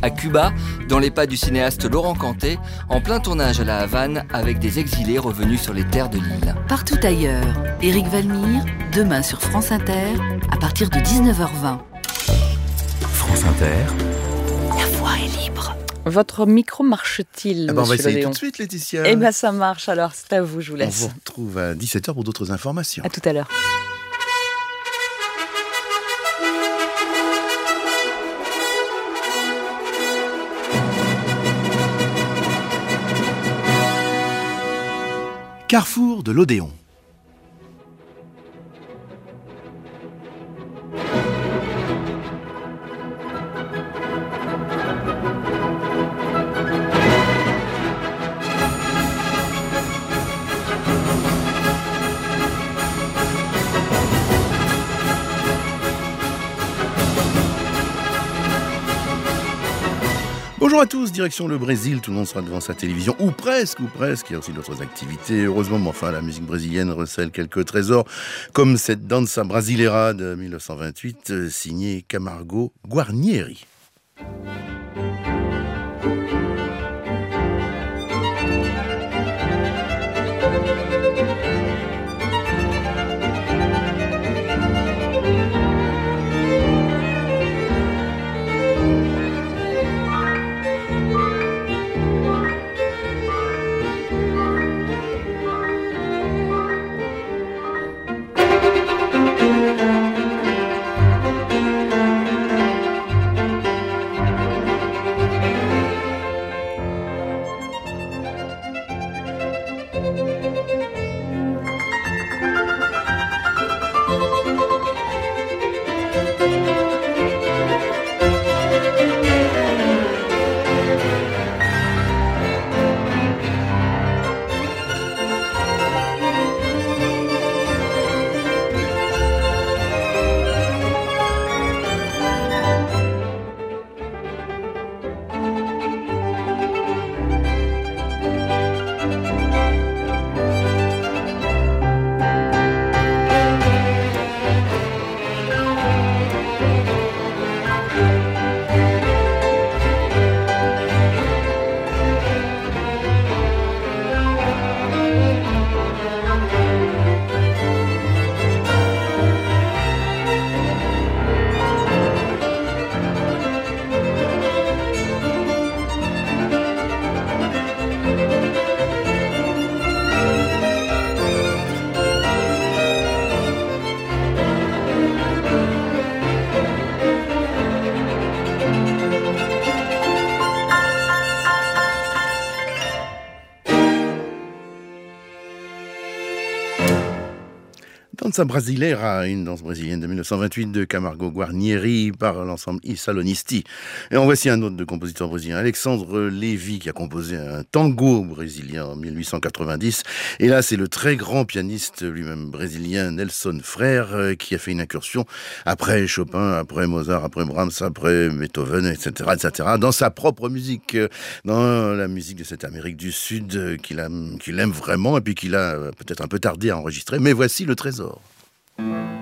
À Cuba, dans les pas du cinéaste Laurent Cantet, en plein tournage à la Havane avec des exilés revenus sur les terres de l'île. Partout ailleurs, Éric Valmire, demain sur France Inter, à partir de 19h20. France Inter. La voix est libre. Votre micro marche-t-il, On va monsieur essayer Léon? tout de suite, Laetitia. Eh bien, ça marche, alors c'est à vous, je vous On laisse. vous retrouve à 17h pour d'autres informations. À tout à l'heure. Carrefour de l'Odéon. Bonjour à tous, direction le Brésil, tout le monde sera devant sa télévision, ou presque, il y a aussi d'autres activités, heureusement, mais enfin la musique brésilienne recèle quelques trésors, comme cette danza brasileira de 1928, signée Camargo Guarnieri. Danza brasileira, une danse brésilienne de 1928 de Camargo Guarnieri par l'ensemble I Salonisti. Et en voici un autre de compositeur brésilien, Alexandre Lévy, qui a composé un tango brésilien en 1890. Et là, c'est le très grand pianiste lui-même brésilien, Nelson Frère, qui a fait une incursion après Chopin, après Mozart, après Brahms, après Beethoven, etc., dans sa propre musique, dans la musique de cette Amérique du Sud qu'il aime vraiment et puis qu'il a peut-être un peu tardé à enregistrer. Mais voici le trésor.